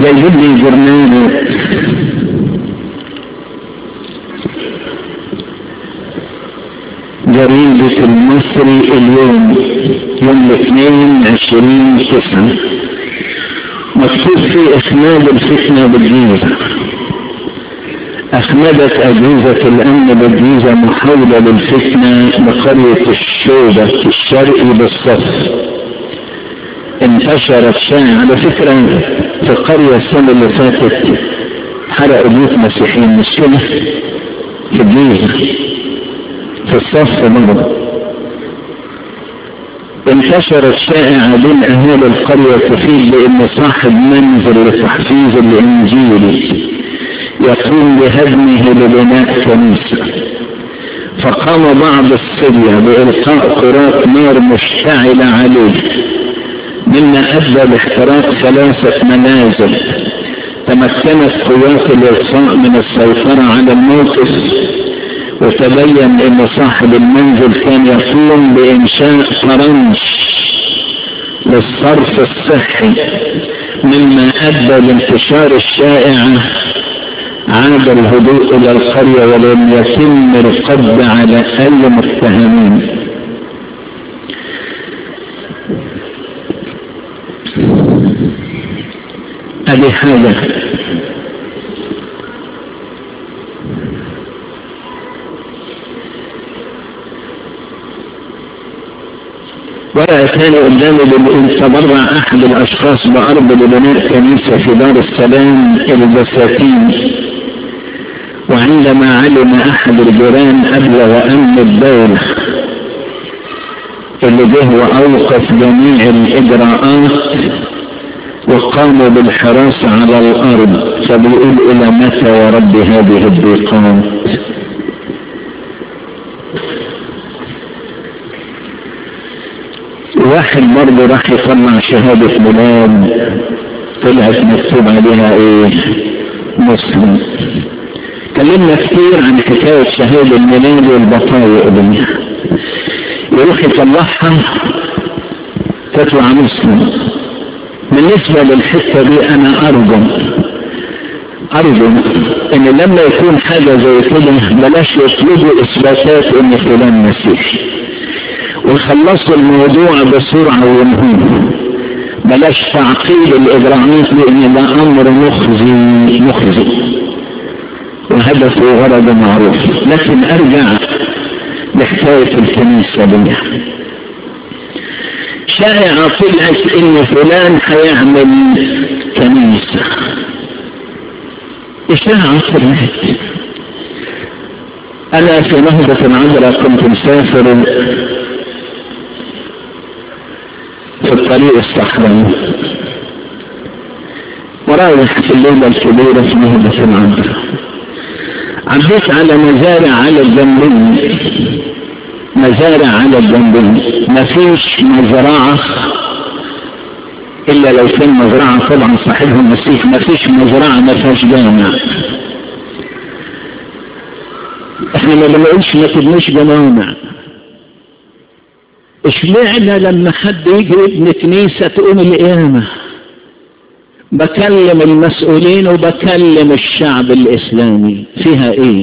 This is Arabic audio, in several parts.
جايب لي برنامج جريدة المصري اليوم يوم 22/9 مكتوب فيه إخماد الفتنة بالجيزة. أخمدت أجهزة الأمن بالجيزة محاولة للفتنة بقرية الشوبة الشرقي بالصف. انتشرت شائعة على فكرة في قرية السنة اللي فاتت حرقوا بيوت مسيحيين مش كده في الجيزة في الصف برضه. انتشرت شائعة بين أهالي القرية تفيد بأن صاحب منزل لتحفيظ الإنجيل يقوم بهدمه لبناء كنيسة، فقام بعض السرية بإلقاء كرات نار مشتعلة عليه مما أدى لاحتراق 3 منازل. تمكنت قوات الإرساء من السيطرة على الموقف، وتبين أن صاحب المنزل كان يقوم بإنشاء فرنش للصرف الصحي مما أدى لانتشار الشائعة. عاد الهدوء إلى القرية ولم يتم القبض على أي متهمين. هذه حاجة. ورقة ثانية قدامي بيقول تبرع أحد الأشخاص بأرض لبناء كنيسة في دار السلام البساتين، وعندما علم أحد الجيران أبلغ أمن الدولة اللي جه وأوقف جميع الإجراءات وقاموا بالحراسة على الأرض. فبيقول إلى متى يا رب هذه الضيقات؟ واحد برضه راح يطلع شهادة ميلاد طلعت مكتوب عليها ايه؟ مسلم. كلمنا كتير عن حكاية شهادة الميلاد والبطايق دي، يروح يطلعها تطلع مسلم. بالنسبة للحتة دي انا ارجو ان لما يكون حاجة زي كده بلاش يطلبوا اثباتات ان فلان مسيحي ويخلصوا الموضوع بسرعة وينهوه. بلاش تعقيد الإجراءات لأن ده أمر مخزي وهدفه وغرض معروف. لكن أرجع لحكاية الكنيسة دي. شائعة طلعت إن فلان هيعمل كنيسة. إشاعة طلعت. أنا في نهضة العذراء كنت مسافر في الطريق الصحراوي ورايح في الليلة الكبيرة في نهضة العذراء، عديت على مزارع على الجنبين. مفيش مزرعة إلا لو كان مزرعة طبعا صاحبها مسيح. مفيش مزرعة ما فيهاش جامع. احنا ما بنقولش ما تبنيش جماعة. اشمعنى لما حد يجي يبني كنيسة تقوم القيامة؟ بكلم المسؤولين وبكلم الشعب الإسلامي فيها ايه؟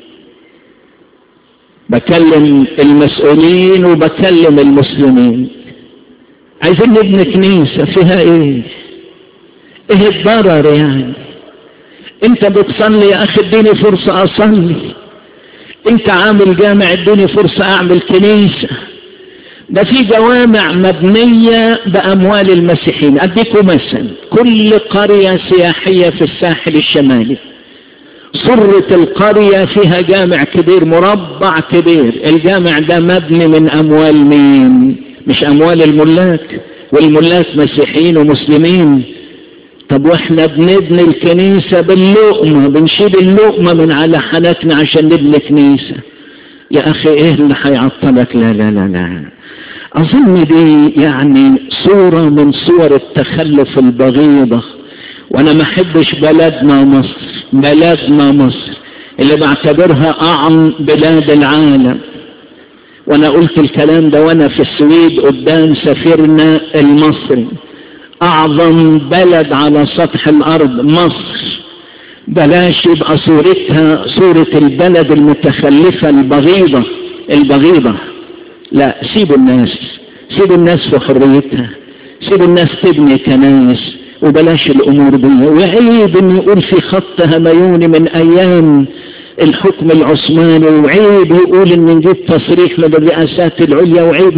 بكلم المسؤولين وبكلم المسلمين. عايزين نبني كنيسة فيها ايه؟ ايه الضرر يعني؟ انت بتصلي يا اخي اديني فرصة اصلي. انت عامل جامع اديني فرصة اعمل كنيسة. ده في جوامع مبنية بأموال المسيحيين. أديكم مثلا كل قرية سياحية في الساحل الشمالي صرة القرية فيها جامع كبير مربع كبير. الجامع ده مبني من أموال مين؟ مش أموال الملاك، والملاك مسيحيين ومسلمين. طب واحنا بنبني الكنيسة باللقمة، بنشيل اللقمة من على حنكنا عشان نبني كنيسة. يا أخي إيه اللي هيعطلك؟ لا لا لا لا. أظن دي يعني صورة من صور التخلف البغيضة. وأنا ما أحبش بلدنا مصر اللي بعتبرها أعظم بلاد العالم. وأنا قلت الكلام ده وأنا في السويد قدام سفيرنا المصري. أعظم بلد على سطح الأرض مصر، بلاش يبقى صورتها صورة البلد المتخلفة البغيضة. لا، سيبوا الناس في حريتها، سيبوا الناس تبني كنائس وبلاش الأمور دي. وعيب إن يقول في خط هميوني من أيام الحكم العثماني، وعيب يقول إن نجيب تصريح من الرئاسات العليا، وعيب.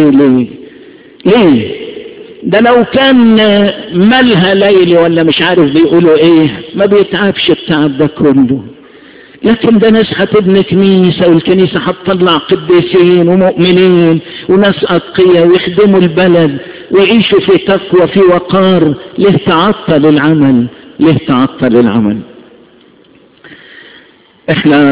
ليه؟ ده لو كان مالها ليلي ولا مش عارف بيقولوا ايه ما بيتعبش التعب ده كله. لكن ده ناس هتبني كنيسة، والكنيسة هتطلع قديسين ومؤمنين وناس أتقياء ويخدموا البلد ويعيشوا في تقوى في وقار. ليه تعطل العمل؟ احنا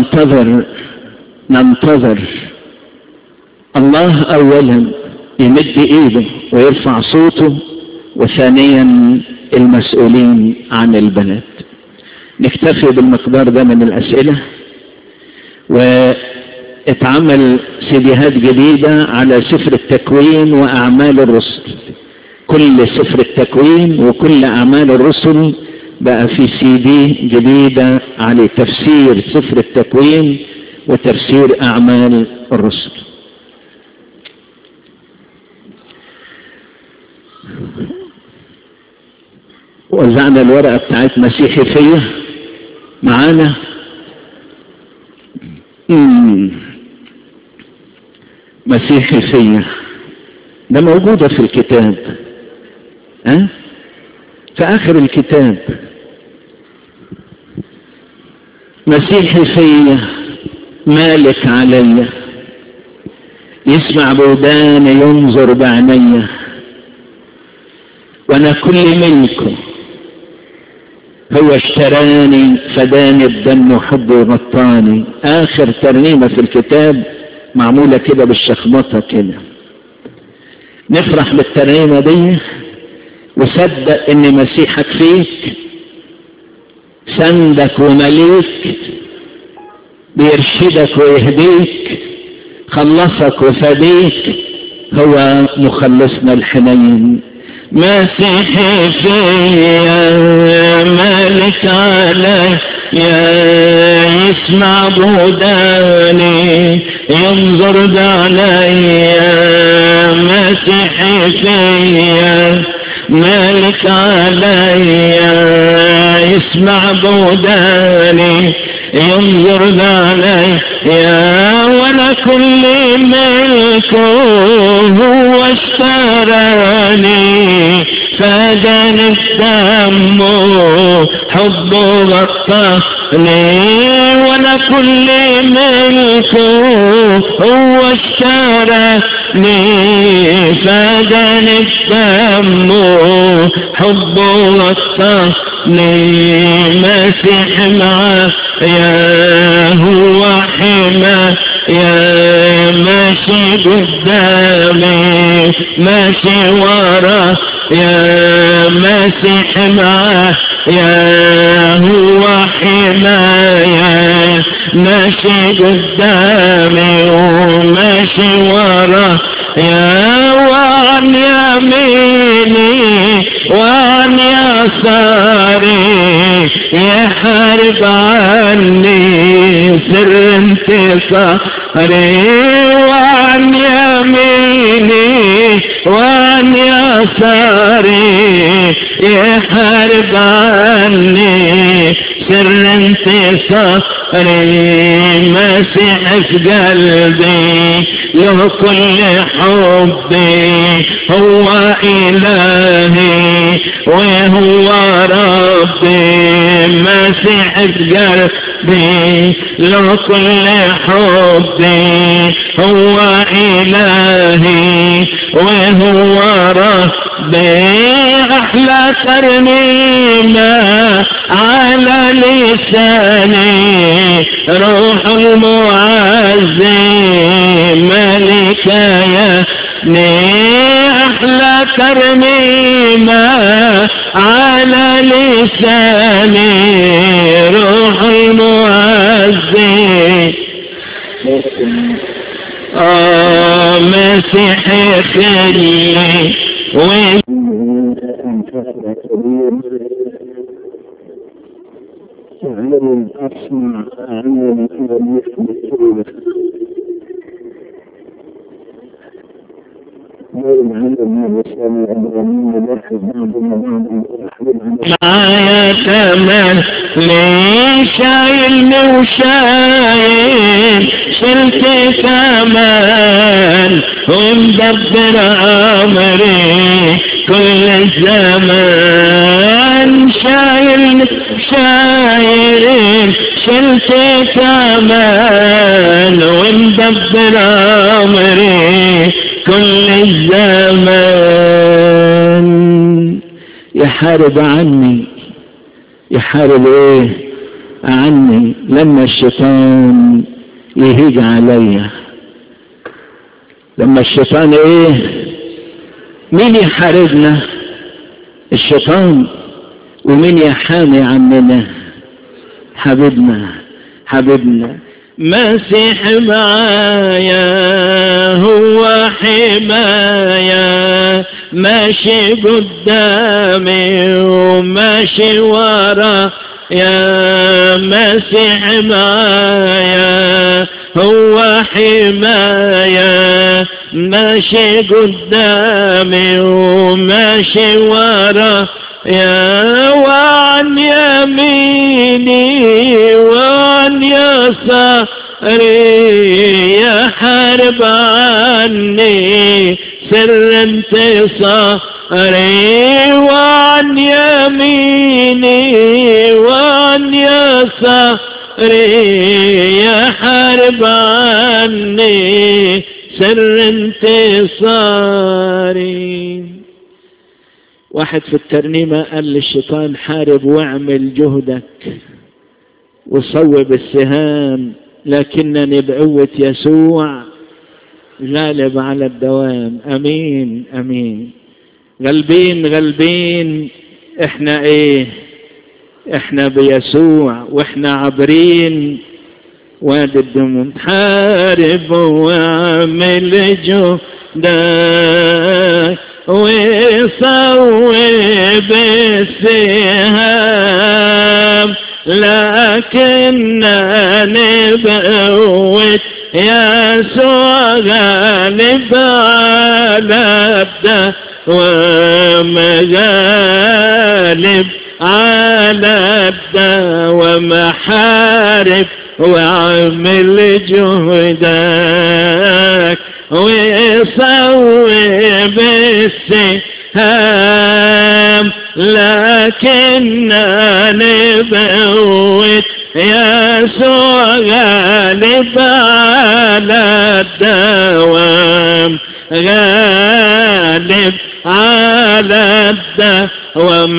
ننتظر الله اولا يمد ايده ويرفع صوته، وثانيا المسؤولين عن البلد. نكتفي بالمقدار ده من الاسئله، واتعمل سيديهات جديده على سفر التكوين واعمال الرسل. كل سفر التكوين وكل اعمال الرسل بقى في CD جديده على تفسير سفر التكوين وتفسير اعمال الرسل. وزعنا الورقة بتاعت مسيحي فيا معانا. مسيحي فيا ده موجودة في الكتاب، في آخر الكتاب. مسيحي فيا مالك عليا، يسمع بودان ينظر بعينيا، وانا كل منكم. هو اشتراني فداني الدم وحبه غطاني. اخر ترنيمة في الكتاب معمولة كده بالشخبطة كده. نفرح بالترنيمة دي وصدق ان مسيحك فيك، سندك ومليك، بيرشدك ويهديك، خلصك وفديك، هو مخلصنا الحنين. مسيحي فيا مالك عليا، يسمع بوداني ينظر بعينيا. مسيحي فيا مالك عليا، يسمع بوداني ينظر بعينيا. وانا كل ملكه هو اشتراني، فداني الدم حبه غطاني. وانا كل ملكه هو اشتراني، فداني الدم حبه غطاني. مسيح معايا هو حمايا، ماشي قدامي ماشي ورا، يا مسيح معايا هو حمايا، ماشي قدامي وماشي ورا، يا وعن يميني وعن يساري، يحارب عني سر انتصاري. وعن يميني وعن يساري، يحارب عني سر انتصاري. مسيح في قلبي له كل حبي، هو إلهي وهو ربي. مسيح في قلبي له كل حبي، هو إلهي وهو ربي. أحلى ترنيمة على لساني روح المعزي ملكايا. أحلى ترنيمة على لساني روح المعزي. مسيحي خلي أقرأ كبير تعلم أسمع أعلم ولم يحدث معايا تمام ليه شايلني وشايل شلت كمان ومدبر أمري كل الزمان شايلني شايل شلت كمان ومدبر أمري كل الزمان يحارب عني يحارب ايه عني لما الشيطان يهيج عليا لما الشيطان ايه مين يحاربنا الشيطان ومين يحامي عننا حبيبنا مسيح معايا هو حماية ماشي قدامي وماشي ورا يا مسيح معايا هو حماية ماشي قدامي وماشي ورا يا وعن يميني وعن يساري يحارب عني سر انتصاري وعن يميني وعن يساري يحارب عني سر انتصاري. واحد في الترنيمة قال للشيطان حارب واعمل جهدك وصوب السهام لكنني بقوة يسوع غالب على الدوام. امين امين. غالبين احنا ايه احنا بيسوع واحنا عابرين وادي الدموع. حارب واعمل جهدك وصوب السهام لكنني بقوة يسوع غالب على الدوام غالب على الدوام. حارب واعمل جهدك وصوب السهام لكنني بقوة يسوع غالب على الدوام غالب على الدوام.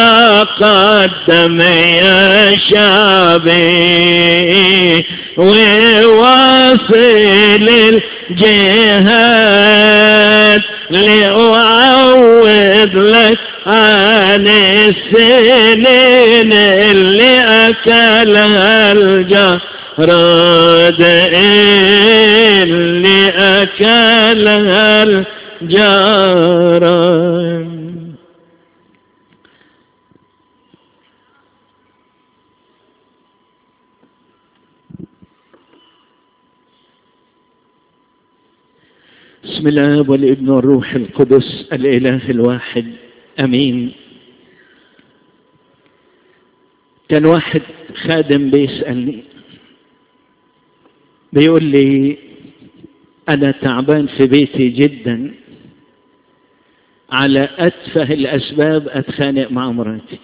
تقدم يا شعبي وواصل الجهاد لأعوض لك عن السنين اللي أكلها الجراد اللي أكلها الجراد. بسم الله والابن والروح القدس الإله الواحد امين. كان واحد خادم بيسألني بيقول لي انا تعبان في بيتي جدا على اتفه الاسباب اتخانق مع مراتي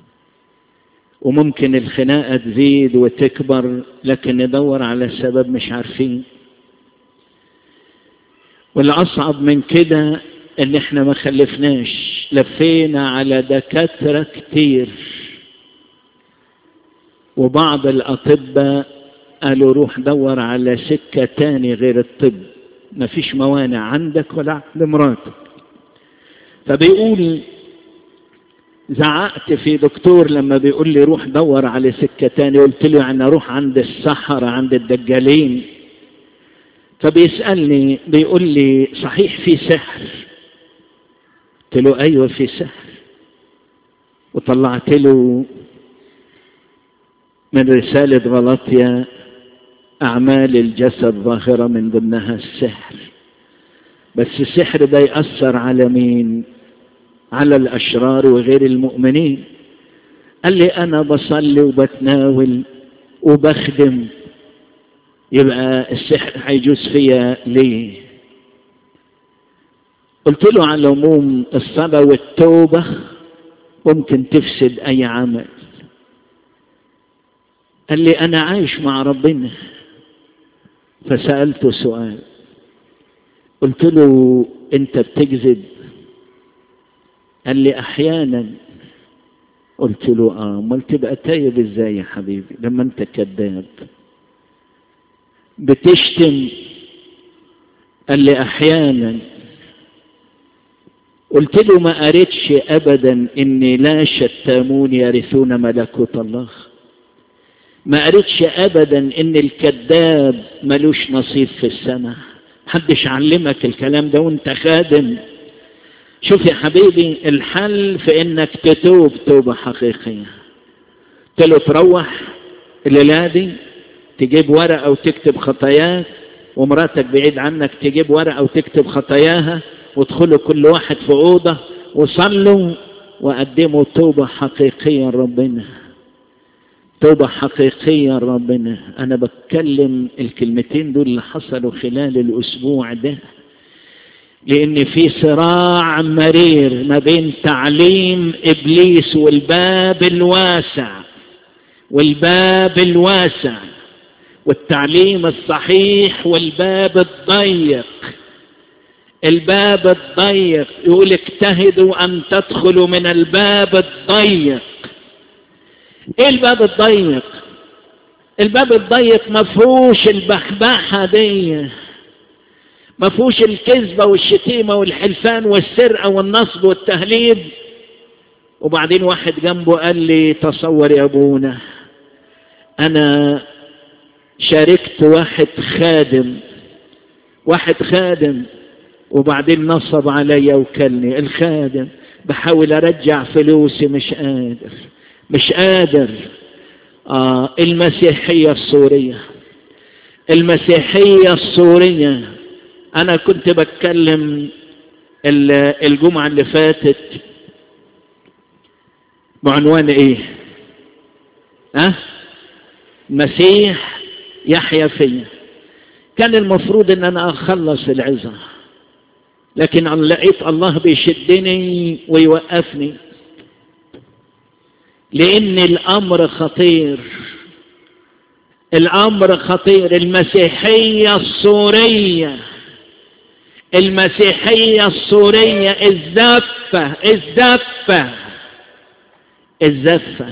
وممكن الخناقة تزيد وتكبر لكن ندور على السبب مش عارفين. والأصعب من كده ان احنا ما خلفناش لفينا على دكاترة كتير وبعض الأطباء قالوا روح دور على سكة تاني غير الطب مفيش موانع عندك ولا عند مراتك. فبيقول زعقت في دكتور لما بيقول لي روح دور على سكة تاني قلت له يعني اروح عند السحرة عند الدجالين. فبيسألني بيقول لي صحيح في سحر؟ قلت له ايوه في سحر وطلعت له من رسالة غلاطيا أعمال الجسد ظاهرة من ضمنها السحر. بس السحر ده يأثر على مين؟ على الأشرار وغير المؤمنين. قال لي أنا بصلي وبتناول وبخدم، يبقى السحر هيجوز فيا ليه؟ قلت له على العموم الصلاة والتوبة ممكن تفسد أي عمل. قال لي أنا عايش مع ربنا. فسألته سؤال، قلت له أنت بتكذب؟ قال لي أحيانا. قلت له امال تبقى تايب ازاي يا حبيبي لما انت كذاب؟ بتشتم؟ قال لي احيانا. قلت له ما قريتش ابدا ان لا شتامون يرثون ملكوت الله؟ ما قريتش ابدا ان الكذاب ملوش نصيب في السماء؟ محدش علمك الكلام ده وانت خادم؟ شوف يا حبيبي، الحل في انك تتوب توبة حقيقية. قلت له تروح الليلة دي تجيب ورقة وتكتب خطاياك، ومراتك بعيد عنك تجيب ورقة وتكتب خطاياها، وادخلوا كل واحد في أوضة وصلوا وقدموا توبة حقيقية لربنا. توبة حقيقية لربنا. أنا بتكلم الكلمتين دول اللي حصلوا خلال الأسبوع ده، لأن في صراع مرير ما بين تعليم إبليس والباب الواسع والتعليم الصحيح والباب الضيق. الباب الضيق يقول اجتهدوا أن تدخلوا من الباب الضيق. ايه الباب الضيق؟ الباب الضيق ما فيهوش البحبحة دي، ما فيهوش الكذبة والشتيمة والحلفان والسرقة والنصب والتهليب. وبعدين واحد جنبه قال لي تصور يا ابونا، انا شاركت واحد خادم وبعدين نصب عليا وكلني. الخادم بحاول ارجع فلوسي مش قادر. المسيحية السورية. أنا كنت بتكلم الجمعة اللي فاتت بعنوان إيه؟ مسيح يحيا فيا. كان المفروض إن أنا أخلص العظة، لكن لقيت الله بيشدني ويوقفني، لأن الأمر خطير. المسيحية السورية الزفة.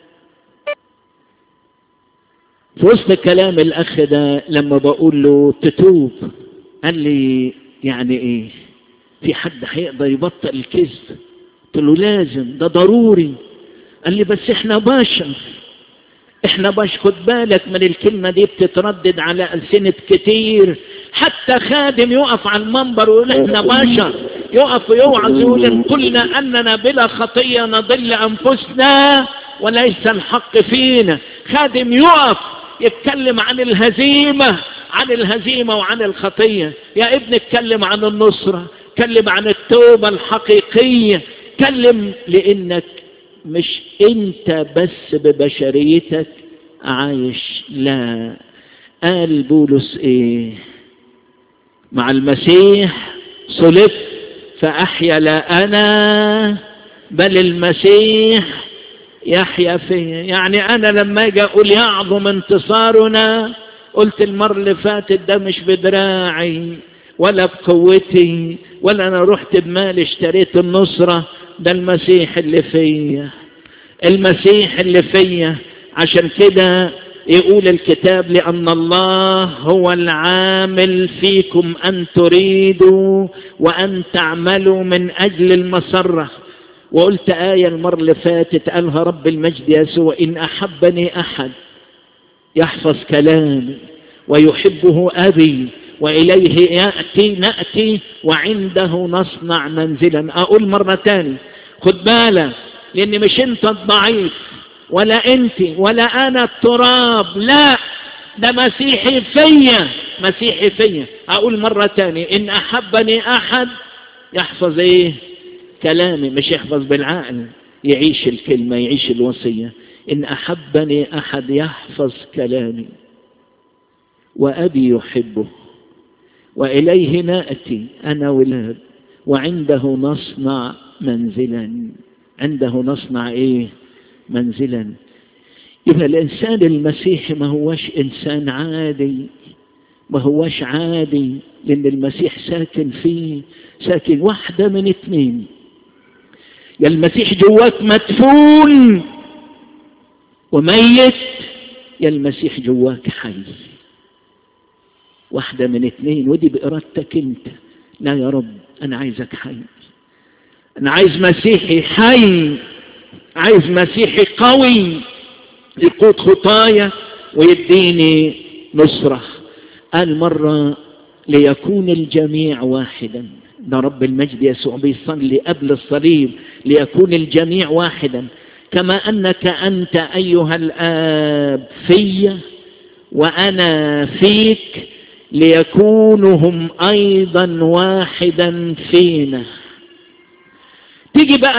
في وسط كلام الأخ ده لما بقول له تتوب، قال لي يعني إيه؟ في حد هيقدر يبطل الكذب؟ قلت له لازم، ده ضروري. قال لي بس احنا بشر. خد بالك من الكلمة دي بتتردد على ألسنة كتير. حتى خادم يقف على المنبر ويقول احنا بشر، يقف ويوعظ يقول ان قلنا اننا بلا خطية نضل انفسنا وليس الحق فينا. خادم يقف يتكلم عن الهزيمة وعن الخطية. يا ابني اتكلم عن النصرة، اتكلم عن التوبة الحقيقية، اتكلم، لانك مش انت بس ببشريتك عايش. لا، قال بولس ايه؟ مع المسيح صلبت فأحيا لا أنا بل المسيح يحيا فيا. يعني أنا لما أجي أقول يعظم انتصارنا، قلت المرة اللي فاتت ده مش بدراعي ولا بقوتي ولا أنا رحت بمال اشتريت النصرة، ده المسيح اللي فيا. عشان كده يقول الكتاب لأن الله هو العامل فيكم أن تريدوا وأن تعملوا من أجل المسرة. وقلت آية المرة اللي فاتت قالها رب المجد يسوع: إن أحبني أحد يحفظ كلامي ويحبه أبي وإليه نأتي وعنده نصنع منزلا. أقول مرة تاني، خد بالك، لأن مش أنت الضعيف ولا أنت ولا أنا التراب، لا، ده مسيحي فيا، مسيحي فيا. أقول مرة تانية، إن أحبني أحد يحفظ إيه؟ كلامي، مش يحفظ بالعقل، يعيش الكلمة، يعيش الوصية. إن أحبني أحد يحفظ كلامي وأبي يحبه وإليه نأتي أنا ولاد وعنده نصنع منزلا. عنده نصنع إيه؟ منزلا. يبقى الإنسان المسيحي ما هوش إنسان عادي، ما هوش عادي، لأن المسيح ساكن فيه، ساكن. واحدة من اتنين، يا المسيح جواك مدفون وميت، يا المسيح جواك حي. واحدة من اتنين، ودي بإرادتك انت. لا يا رب، أنا عايزك حي، أنا عايز مسيحي حي، عايز مسيحي قوي يقود خطايا ويديني نصرة. قال مرة ليكون الجميع واحدا، ده رب المجد يسوع بيصلي قبل الصليب، ليكون الجميع واحدا كما أنك أنت أيها الآب في وأنا فيك، ليكونوا هم أيضا واحدا فينا. تيجي بقى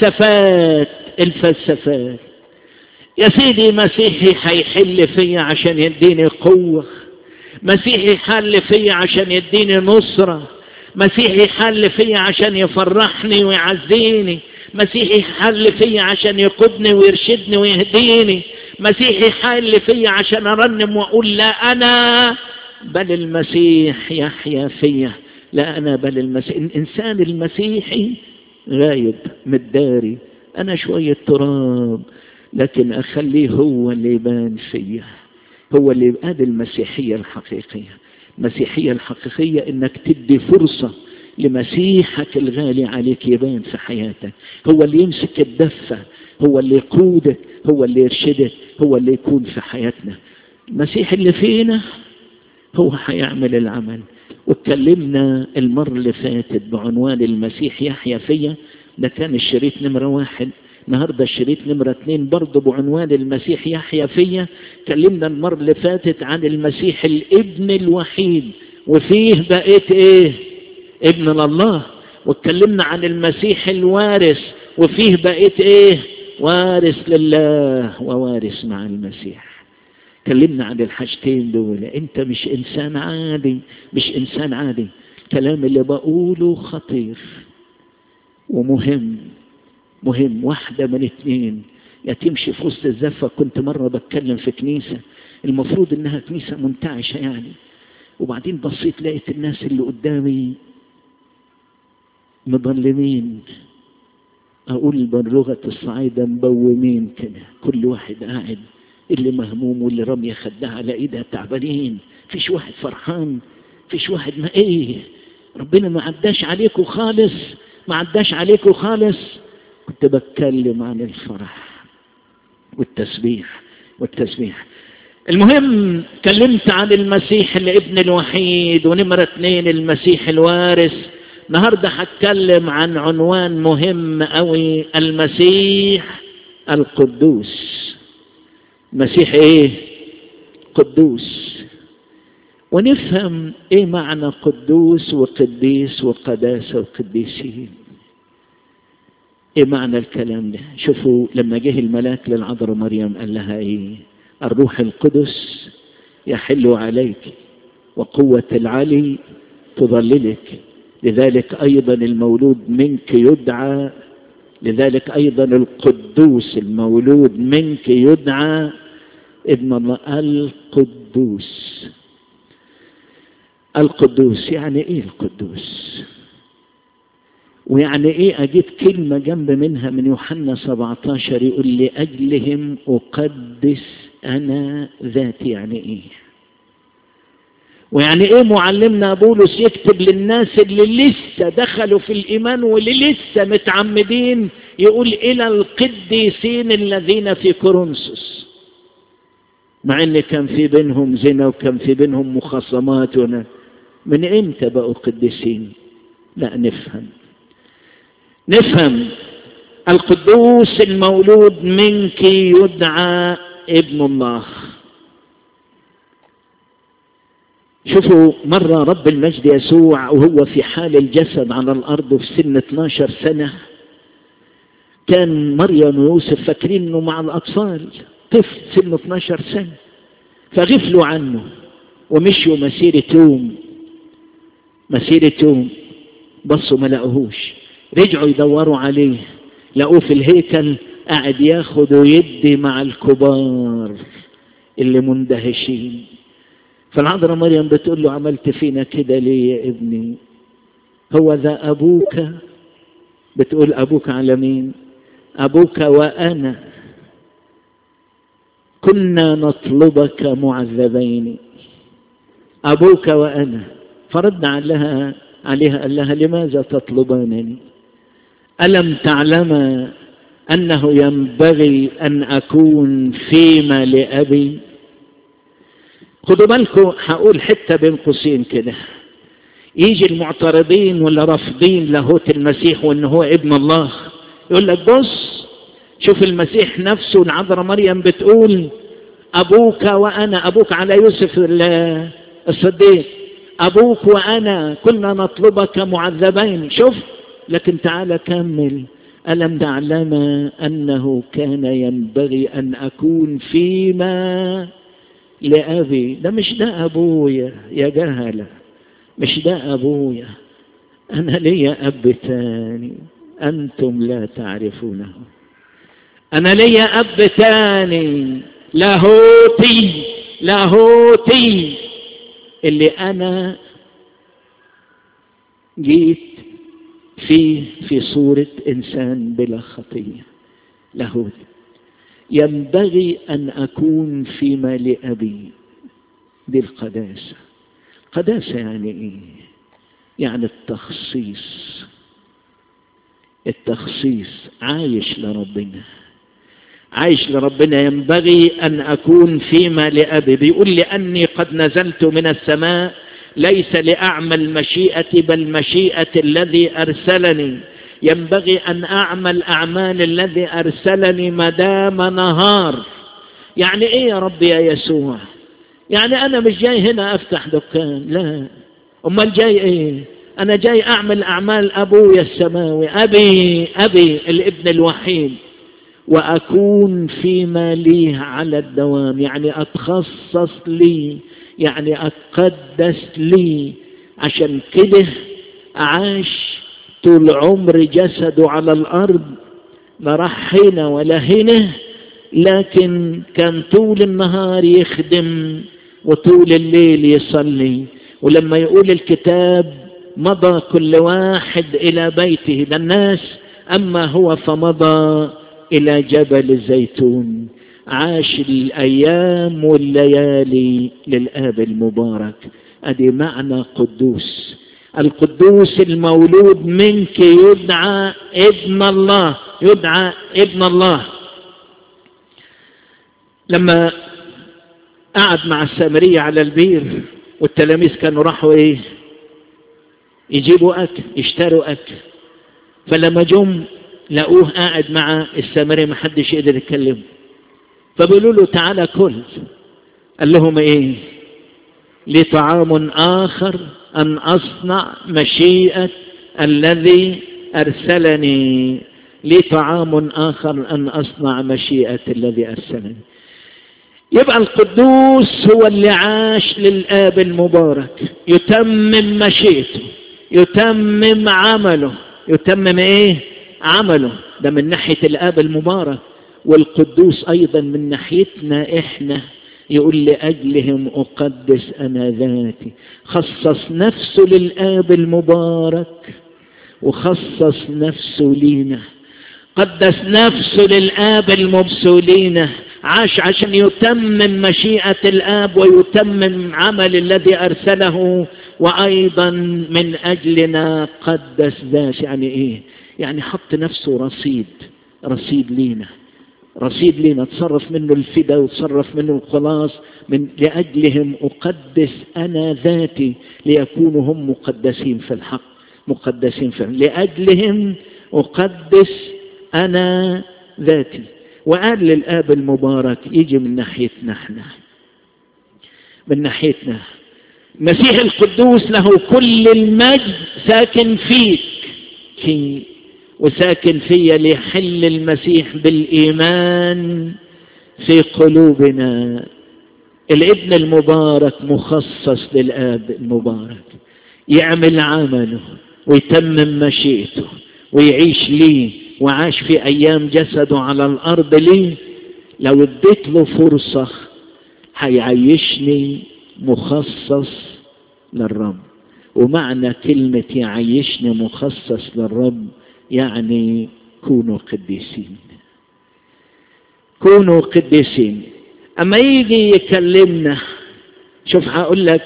الفلسفات، يا سيدي مسيحي هيحل فيا عشان يديني قوة، مسيحي حل فيا عشان يديني نصرة، مسيحي حل فيا عشان يفرحني ويعزيني، مسيحي حل فيا عشان يقودني ويرشدني ويهديني، مسيحي حل فيا عشان أرنم وأقول لا أنا بل المسيح يحيا فيا، لا أنا بل المسيح. الإنسان المسيحي غايب متداري، أنا شوية تراب، لكن أخليه هو اللي يبان فيا، هو اللي يبقى. دي المسيحية الحقيقية. المسيحية الحقيقية إنك تدي فرصة لمسيحك الغالي عليك يبان في حياتك، هو اللي يمسك الدفة، هو اللي يقودك، هو اللي يرشدك، هو اللي يكون في حياتنا. المسيح اللي فينا هو هيعمل العمل. واتكلمنا المرة اللي فاتت بعنوان المسيح يحيا فيا، ده كان الشريط نمرة 1. النهاردة الشريط نمرة 2 برضه بعنوان المسيح يحيا فيا. اتكلمنا المرة اللي فاتت عن المسيح الابن الوحيد، وفيه بقيت ايه؟ ابن الله. واتكلمنا عن المسيح الوارث، وفيه بقيت ايه؟ وارث لله ووارث مع المسيح. اتكلمنا عن الحاجتين دول. انت مش انسان عادي، مش انسان عادي. الكلام اللي بقوله خطير ومهم، مهم. واحدة من اتنين، يا تمشي في وسط الزفة. كنت مرة بتكلم في كنيسة المفروض انها كنيسة منتعشة يعني، وبعدين بصيت لقيت الناس اللي قدامي مظلمين، اقول بلغة الصعيدة مبومين كده، كل واحد قاعد، اللي مهموم واللي رمية خدها على ايدها، تعبانين، فيش واحد فرحان، فيش واحد ما ايه، ربنا ما عداش عليكم خالص، ما عداش عليكم خالص. كنت بتكلم عن الفرح والتسبيح. المهم كلمت عن المسيح الابن الوحيد، ونمرة 2 المسيح الوارث. النهاردة هتكلم عن عنوان مهم قوي، المسيح القدوس. المسيح ايه؟ قدوس. ونفهم ايه معنى قدوس وقديس وقداسة وقديسين، ايه معنى الكلام ده؟ شوفوا لما جه الملاك للعذراء مريم قال لها ايه؟ الروح القدس يحل عليك وقوة العلي تظللك، لذلك ايضا المولود منك يدعى، لذلك ايضا القدوس المولود منك يدعى ابن الله. القدوس. القدوس يعني ايه القدوس؟ ويعني ايه؟ اجيب كلمة جنب منها من يوحنا 17 يقول لأجلهم أقدس أنا ذاتي. يعني ايه؟ ويعني ايه معلمنا بولس يكتب للناس اللي لسه دخلوا في الإيمان واللي لسه متعمدين يقول إلى القديسين الذين في كورنثوس، مع ان كان في بينهم زنا وكان في بينهم مخاصمات. من امتى بقوا قديسين؟ لا نفهم. القدوس المولود منك يدعى ابن الله. شوفوا مرة رب المجد يسوع وهو في حال الجسد على الأرض في سن 12 سنة، كان مريم ويوسف فاكرين انه مع الأطفال، طفل سنه 12 سنة، فغفلوا عنه ومشوا مسيرة يوم، بصوا ما لقوهوش، رجعوا يدوروا عليه، لقوه في الهيكل قاعد ياخد ويدي مع الكبار اللي مندهشين. فالعذراء مريم بتقول له عملت فينا كده ليه يا ابني؟ هو ذا أبوك. بتقول أبوك على مين؟ أبوك وأنا كنا نطلبك معذبين، أبوك وأنا. فرد عليها قال لها لماذا تطلبانني؟ ألم تعلم أنه ينبغي أن أكون فيما لأبي؟ خدوا بالكم، هقول حتة بين قوسين كده، يجي المعترضين ولا رافضين لاهوت المسيح وأنه هو ابن الله يقول لك بص شوف المسيح نفسه، العذراء مريم بتقول أبوك وأنا، أبوك على يوسف الصديق، أبوك وأنا كنا نطلبك معذبين. شوف، لكن تعالى كمل، ألم تعلم أنه كان ينبغي أن أكون فيما لأبي؟ ده مش ده أبويا يا جهلة، مش ده أبويا، أنا ليا أب تاني أنتم لا تعرفونه. أنا ليا أب تاني لاهوتي اللي أنا جيت في صورة إنسان بلا خطية، لاهوتي. ينبغي أن أكون فيما لأبي، دي القداسة. قداسة يعني إيه؟ يعني التخصيص، عايش لربنا. ينبغي أن أكون فيما لأبي. بيقول لأني قد نزلت من السماء ليس لأعمل مشيئتي بل مشيئة الذي أرسلني. ينبغي أن أعمل أعمال الذي أرسلني مدام نهار. يعني إيه يا رب يا يسوع؟ يعني أنا مش جاي هنا أفتح دكان، لا، أمال جاي إيه؟ أنا جاي أعمل أعمال أبويا السماوي، أبي الابن الوحيد، وأكون فيما لي على الدوام، يعني أتخصص لي، يعني أتقدس لي. عشان كده عاش طول عمر جسده على الأرض، لا راح هنا ولا هنا، لكن كان طول النهار يخدم وطول الليل يصلي. ولما يقول الكتاب مضى كل واحد إلى بيته للناس، أما هو فمضى إلى جبل الزيتون. عاش الأيام والليالي للآب المبارك. أدي معنى قدوس. القدوس المولود منك يدعى ابن الله. لما قعد مع السامرية على البير والتلاميذ كانوا راحوا يجيبوا أكل، يشتروا أكل، فلما جم لقوه قاعد مع السامرية ما حدش يقدر يتكلم، فبيقولوا له تعالى كل. قال لهم لي طعام آخر أن أصنع مشيئة الذي أرسلني. لي طعام آخر أن أصنع مشيئة الذي أرسلني. يبقى القدوس هو اللي عاش للآب المبارك، يتمم مشيئته، يتمم عمله. عمله ده من ناحية الآب المبارك. والقدوس أيضا من ناحيتنا إحنا، يقول لأجلهم أقدس أنا ذاتي. خصص نفسه للآب المبارك وخصص نفسه لينا، قدس نفسه للآب المبسولين. عاش عشان يتمم مشيئة الآب ويتمم عمل الذي أرسله، وأيضا من أجلنا قدس ذات. يعني يعني حط نفسه رصيد لينا، تصرف منه الفداء وتصرف منه الخلاص. لأجلهم أقدس أنا ذاتي ليكونوا هم مقدسين في الحق، لأجلهم أقدس أنا ذاتي. وقال للآب المبارك يجي من ناحيتنا احنا، من ناحيتنا. مسيح القدوس له كل المجد ساكن فيك وساكن فيا ليحل المسيح بالإيمان في قلوبنا. الابن المبارك مخصص للآب المبارك، يعمل عمله ويتمم مشيئته ويعيش ليه، وعاش في أيام جسده على الأرض ليه. لو اديت له فرصة هيعيشني مخصص للرب. ومعنى كلمة يعيشني مخصص للرب يعني كونوا قديسين، كونوا قديسين. أما يجي يكلمنا، شوف هقول لك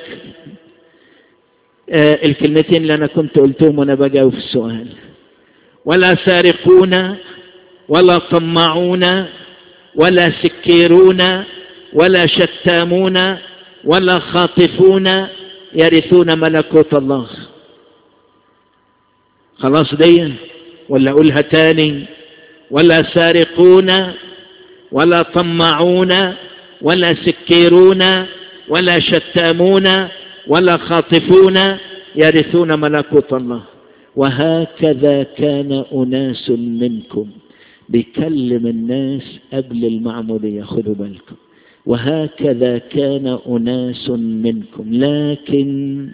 الكلمتين اللي أنا كنت قلتهم وأنا بجاوب في السؤال: ولا سارقون ولا طمعون ولا سكيرون ولا شتامون ولا خاطفون يرثون ملكوت الله. خلاص دي؟ ولا أقولها تاني؟ ولا سارقون ولا طمعون ولا سكيرون ولا شتامون ولا خاطفون يرثون ملكوت الله. وهكذا كان أناس منكم. بيكلم الناس قبل المعمودية، خذوا بالكم. وهكذا كان أناس منكم لكن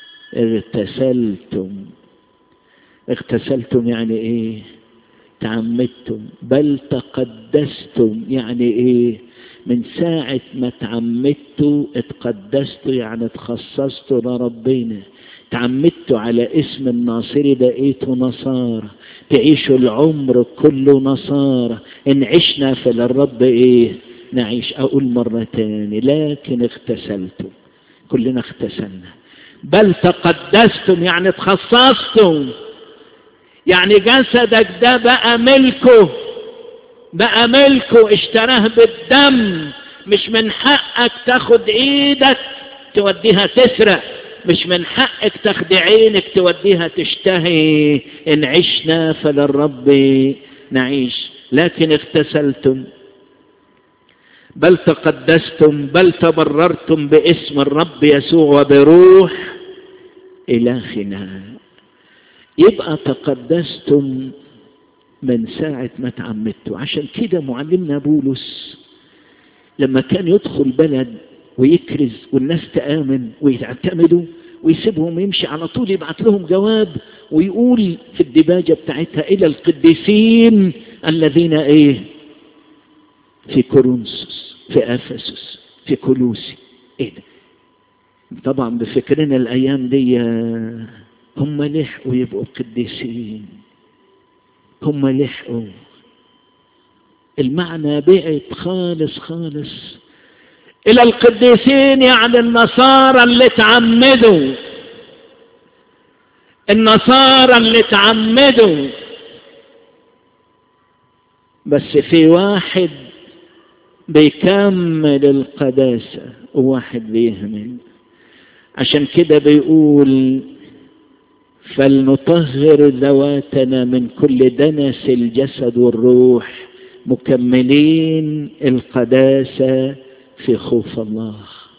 اغتسلتم يعني ايه؟ تعمدتم. بل تقدستم يعني ايه؟ من ساعة ما تعمدتوا اتقدستوا، يعني اتخصصتوا لربنا. تعمدتوا على اسم الناصري، بقيتوا نصارى، تعيشوا العمر كله نصارى. ان عشنا فللرب ايه؟ نعيش. اقول مرة تاني: لكن اغتسلتم، كلنا اغتسلنا. بل تقدستم يعني اتخصصتم، يعني جسدك ده بقى ملكه، بقى ملكه، اشتراه بالدم. مش من حقك تاخد ايدك توديها تسرق، مش من حقك تاخد عينك توديها تشتهي. ان عشنا فللرب نعيش. لكن اغتسلتم، بل تقدستم، بل تبررتم باسم الرب يسوع وبروح إلهنا. يبقى تقدستم من ساعة ما تعمدتوا. عشان كده معلمنا بولس لما كان يدخل بلد ويكرز والناس تآمن ويعتمدوا ويسيبهم يمشي، على طول يبعث لهم جواب ويقول في الدباجة بتاعتها: إلى القديسين الذين إيه؟ في كورنثوس، في أفسس، في كولوسي. إيه ده؟ طبعا بفكرنا الأيام دي هم لحقوا يبقوا قديسين، هم لحقوا. المعنى بعد خالص خالص. إلى القديسين يعني النصارى اللي تعمدوا، النصارى اللي تعمدوا. بس في واحد بيكمل القداسة وواحد بيهمل. عشان كده بيقول: فلنطهر ذواتنا من كل دنس الجسد والروح مكملين القداسة في خوف الله.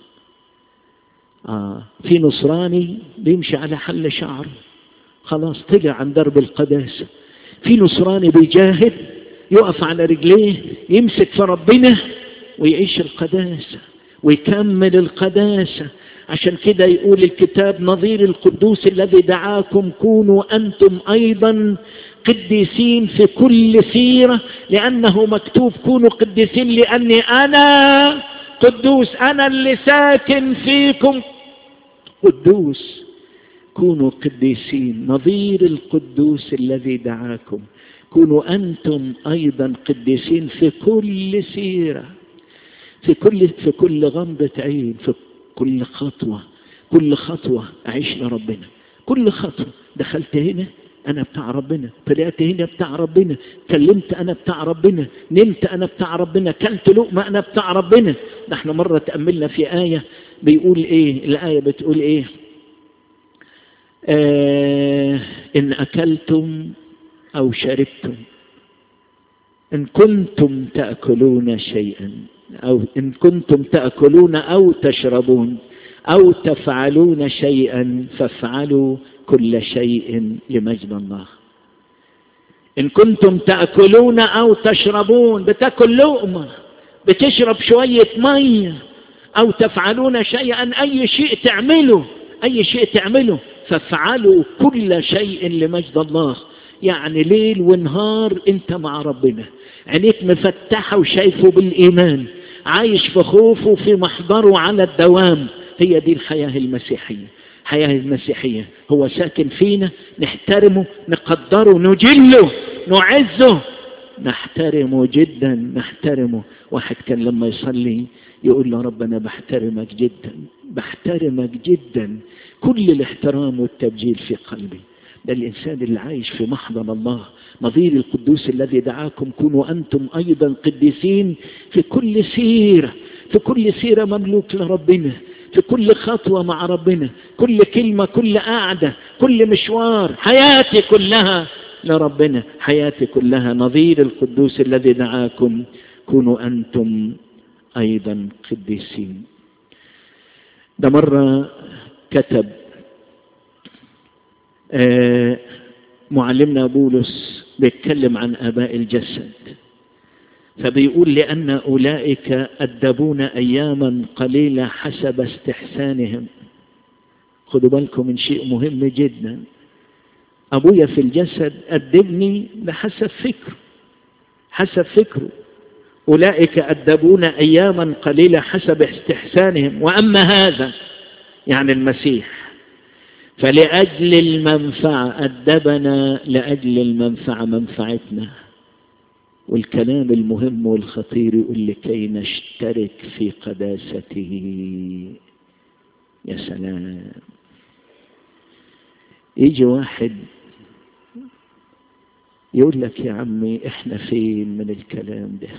في نصراني بيمشي على حل شعره، خلاص طلع عن درب القداسة. في نصراني بيجاهد، يقف على رجليه، يمسك في ربنا ويعيش القداسة ويكمل القداسة. عشان كده يقول الكتاب: نظير القدوس الذي دعاكم كونوا أنتم أيضا قديسين في كل سيرة، لأنه مكتوب: كونوا قديسين لأني أنا قدوس. أنا اللي ساكن فيكم قدوس. كونوا قديسين نظير القدوس الذي دعاكم. كونوا أنتم أيضا قديسين في كل سيرة، في كل غمضة عين، في كل خطوة. كل خطوة أعيش لربنا. كل خطوة دخلت هنا أنا بتاع ربنا، طلعت هنا بتاع ربنا، كلمت أنا بتاع ربنا، نمت أنا بتاع ربنا، كلت لقمة أنا بتاع ربنا. نحن مرة تأملنا في آية بيقول إيه؟ الآية بتقول إيه؟ إن أكلتم أو شربتم إن كنتم تأكلون شيئا أو إن كنتم تأكلون أو تشربون أو تفعلون شيئا فافعلوا كل شيء لمجد الله. إن كنتم تأكلون أو تشربون، بتأكل لقمة، بتشرب شوية مية، أو تفعلون شيئا، أي شيء تعمله فافعلوا كل شيء لمجد الله. يعني ليل ونهار أنت مع ربنا، عينيك مفتحة وشايفه بالإيمان، عايش في خوفه في محضره على الدوام. هي دي الحياة المسيحية. الحياة المسيحية هو ساكن فينا، نحترمه، نقدره، نجله، نعزه، نحترمه جدا، نحترمه. واحد كان لما يصلي يقول له رب أنا بحترمك جدا، بحترمك جدا، كل الاحترام والتبجيل في قلبي. ده الإنسان اللي عايش في محضن الله، نظير القدوس الذي دعاكم كونوا أنتم أيضا قديسين في كل سيرة، في كل سيرة مملوك لربنا، في كل خطوة مع ربنا، كل كلمة، كل قعدة، كل مشوار، حياتي كلها لربنا، حياتي كلها نظير القدوس الذي دعاكم كونوا أنتم أيضا قديسين. ده مرة كتب معلمنا بولس بيتكلم عن آباء الجسد، فبيقول لأن أولئك أدبون أياما قليلة حسب استحسانهم. خدوا بالكم من شيء مهم جدا، أبويا في الجسد أدبني بحسب فكره، حسب فكره. أولئك أدبون أياما قليلة حسب استحسانهم، وأما هذا يعني المسيح فلأجل المنفعة أدبنا، لأجل المنفعة، منفعتنا. والكلام المهم والخطير يقول لكي نشترك في قداسته. يا سلام، يجي واحد يقول لك يا عمي احنا فين من الكلام ده؟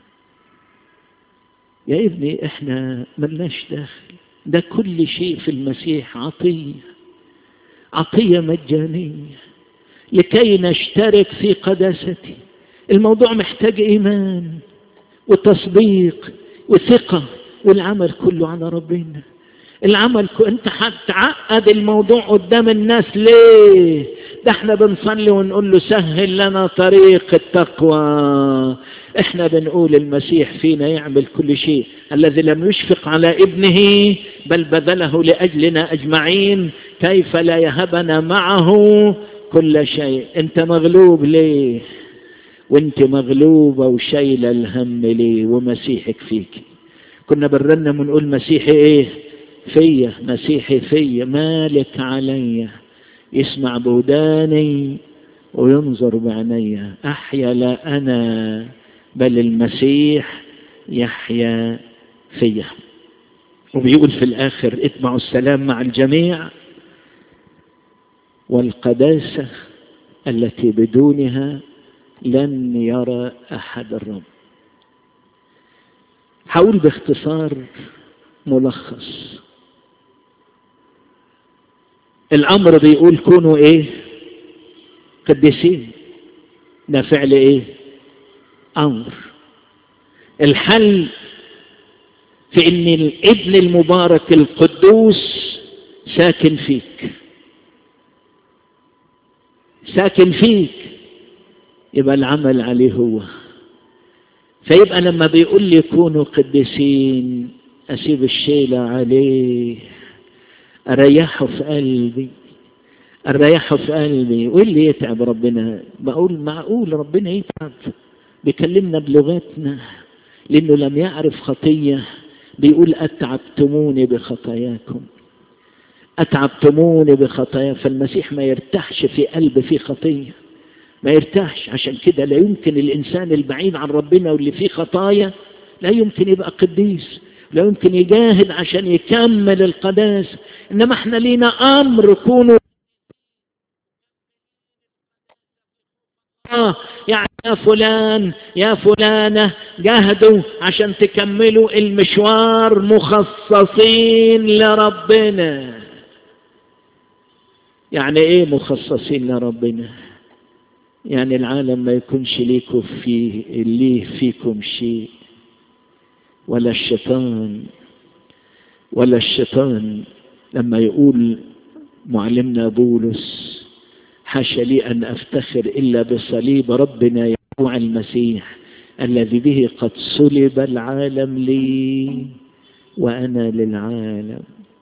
يا ابني احنا ملناش داخل، ده كل شيء في المسيح عطية، عطية مجانية لكي نشترك في قداسته. الموضوع محتاج إيمان وتصديق وثقة، والعمل كله على ربنا. العمل انت هتعقد الموضوع قدام الناس ليه؟ ده احنا بنصلي ونقول له سهل لنا طريق التقوى. احنا بنقول المسيح فينا يعمل كل شيء، الذي لم يشفق على ابنه بل بذله لأجلنا أجمعين، كيف لا يهبنا معه كل شيء. انت مغلوب ليه؟ وانت مغلوبة وشايلة الهم ليه؟ ومسيحك فيك. كنا برنم ونقول مسيحي ايه فيا، مسيحي فيا، مالك عليا، يسمع بوداني وينظر بعيني، احيا لا انا بل المسيح يحيا فيا. وبيقول في الاخر اتبعوا السلام مع الجميع والقداسة التي بدونها لن يرى احد الرب. حاول باختصار ملخص الامر، بيقول كونوا ايه؟ قديسين. ده فعل ايه؟ امر. الحل في ان الابن المبارك القدوس ساكن فيك، ساكن فيك، يبقى العمل عليه هو. فيبقى لما بيقول لي كونوا قديسين، اسيب الشيلة عليه، اريحه في قلبي، اريحه في قلبي. واللي يتعب ربنا، بقول معقول ربنا يتعب؟ بيكلمنا بلغتنا لانه لم يعرف خطية. بيقول اتعبتموني بخطاياكم، اتعبتموني بخطايا. فالمسيح ما يرتاحش في قلب فيه خطية، ما يرتاحش. عشان كده لا يمكن الانسان البعيد عن ربنا واللي فيه خطايا لا يمكن يبقى قديس، لا يمكن يجاهد عشان يكمل القداسة. انما احنا لينا امر كونوا يعني يا فلان يا فلانة جاهدوا عشان تكملوا المشوار، مخصصين لربنا. يعني ايه مخصصين لربنا؟ يعني العالم ما يكونش ليكم ليه فيكم شيء، ولا الشيطان لما يقول معلمنا بولس حاشا لي أن أفتخر إلا بصليب ربنا يسوع المسيح الذي به قد صلب العالم لي وأنا للعالم.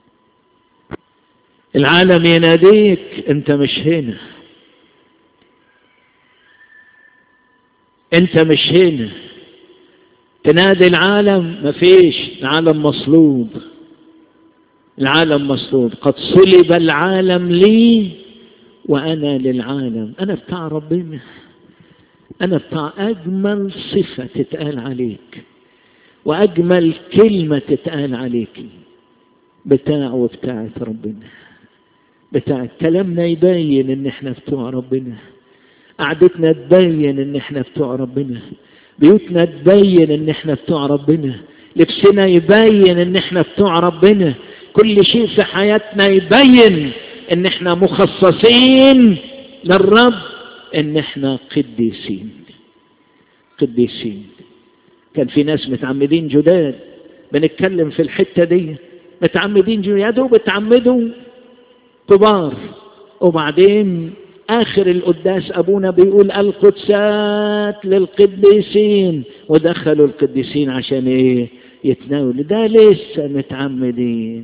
العالم يناديك، أنت مش هنا، أنت مش هنا. تنادي العالم، مفيش، العالم مصلوب، العالم مصلوب. قد صلب العالم لي وأنا للعالم. أنا بتاع ربنا، أنا بتاع أجمل صفة تتقال عليك وأجمل كلمة تتقال عليك، بتاع وبتاعة ربنا. بتاع كلامنا يبين إن إحنا بتوع ربنا، قعدتنا تبين إن إحنا بتوع ربنا، بيوتنا تبين إن إحنا بتوع ربنا، لبسنا يبين إن إحنا بتوع ربنا، كل شيء في حياتنا يبين إن إحنا مخصصين للرب، إن إحنا قديسين. كان في ناس متعمدين جداد، بنتكلم في الحتة دي، متعمدين جداد وبتعمدوا كبار، وبعدين آخر القداس أبونا بيقول القدسات للقديسين، ودخلوا القديسين عشان إيه؟ يتناولوا. ده لسه متعمدين،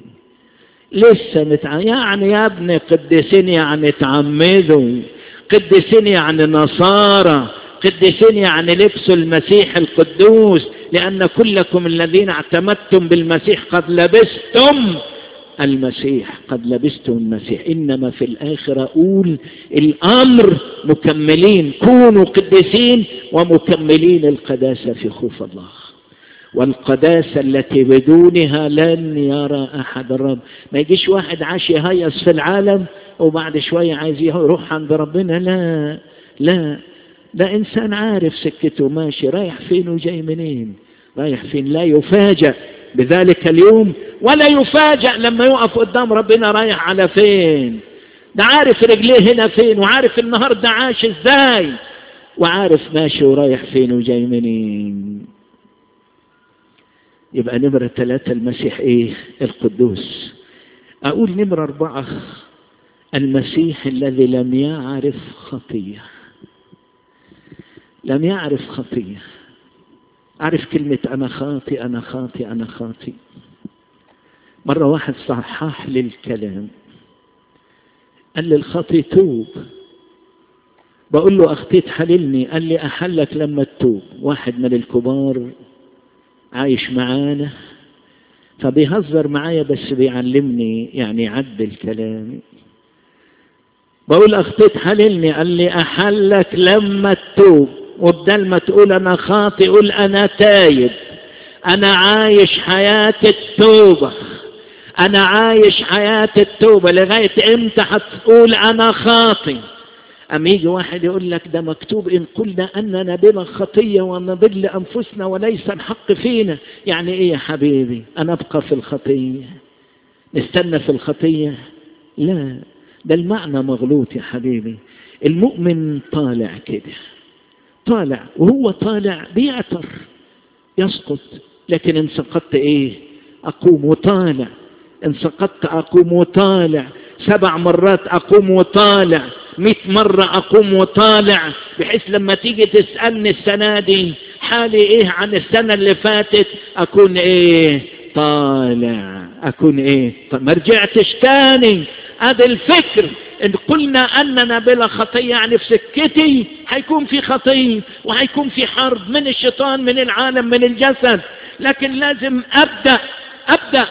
يعني يا ابني قديسين يعني تعمدوا، قديسين يعني نصارى، قديسين يعني لبسوا المسيح القدوس، لأن كلكم الذين اعتمدتم بالمسيح قد لبستم المسيح، قد لبستم المسيح. إنما في الآخر أقول الأمر مكملين، كونوا قديسين ومكملين القداسة في خوف الله، والقداسة التي بدونها لن يرى أحد الرب. ما يجيش واحد عاش يهيص في العالم وبعد شوية عايز يروح عند ربنا، لا، ده إنسان عارف سكته، ماشي رايح فين وجاي منين، رايح فين، لا يفاجأ بذلك اليوم ولا يفاجأ لما يقف قدام ربنا رايح على فين. ده عارف رجليه هنا فين، وعارف النهاردة عاش ازاي، وعارف ماشي ورايح فين وجاي منين. يبقى نمرة 3 المسيح ايه؟ القدوس. اقول نمرة 4 المسيح الذي لم يعرف خطية. لم يعرف خطية. عارف كلمة أنا خاطئ أنا خاطئ أنا خاطئ. مرة واحد صحح لي الكلام، قال لي الخاطئ توب. بقول له أخطيت حللني، قال لي أحلك لما تتوب. واحد من الكبار عايش معانا فبيهزر معايا بس بيعلمني يعني يعدل كلامي. بقول أخطيت حللني، قال لي أحلك لما تتوب، وبدل ما تقول أنا خاطئ قول أنا تايب، أنا عايش حياة التوبة، أنا عايش حياة التوبة. لغاية إمتى هتقول أنا خاطئ؟ أم يجي واحد يقول لك ده مكتوب إن قلنا أننا بلا خطية ونضل أنفسنا وليس الحق فينا. يعني إيه يا حبيبي؟ أنا أبقى في الخطية؟ نستنى في الخطية؟ لا، ده المعنى مغلوط يا حبيبي. المؤمن طالع كده، طالع، وهو طالع بيعتر يسقط، لكن إن سقطت إيه؟ أقوم وطالع. إن سقطت أقوم وطالع 7 مرات أقوم وطالع، 100 مرة أقوم وطالع، بحيث لما تيجي تسألني السنة دي حالي إيه عن السنة اللي فاتت أكون إيه؟ طالع. أكون إيه؟ ما رجعتش تاني. هذا الفكر. إن قلنا أننا بلا خطية يعني في سكتي هيكون في خطية وهيكون في حرب من الشيطان من العالم من الجسد، لكن لازم أبدأ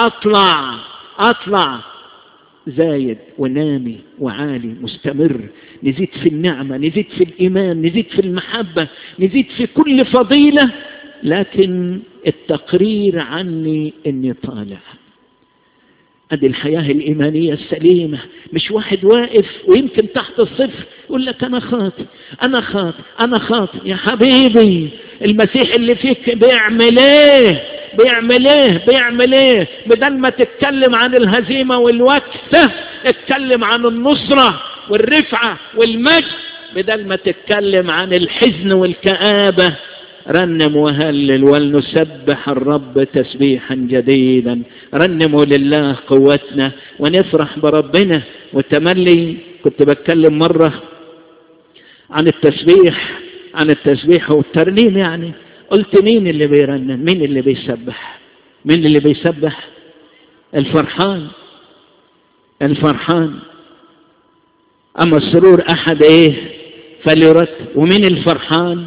وأطلع زايد ونامي وعالي مستمر، نزيد في النعمة، نزيد في الإيمان، نزيد في المحبة، نزيد في كل فضيلة، لكن التقرير عني إني طالع. هذه الحياة الإيمانية السليمة. مش واحد واقف ويمكن تحت الصفر يقول لك أنا خاطئ أنا خاطئ أنا خاطئ. يا حبيبي المسيح اللي فيك بيعمل إيه؟ بيعمل إيه؟ بدل ما تتكلم عن الهزيمة والوكسة اتكلم عن النصرة والرفعة والمجد بدل ما تتكلم عن الحزن والكآبة رنم وهلل ولنسبح الرب تسبيحا جديدا. رنموا لله قوتنا ونفرح بربنا. والتملي كنت بتكلم مرة عن التسبيح والترنيم، يعني قلت مين اللي بيرنم؟ مين اللي بيسبح؟ مين اللي بيسبح؟ الفرحان. أما السرور أحد إيه فليرتب. ومين الفرحان؟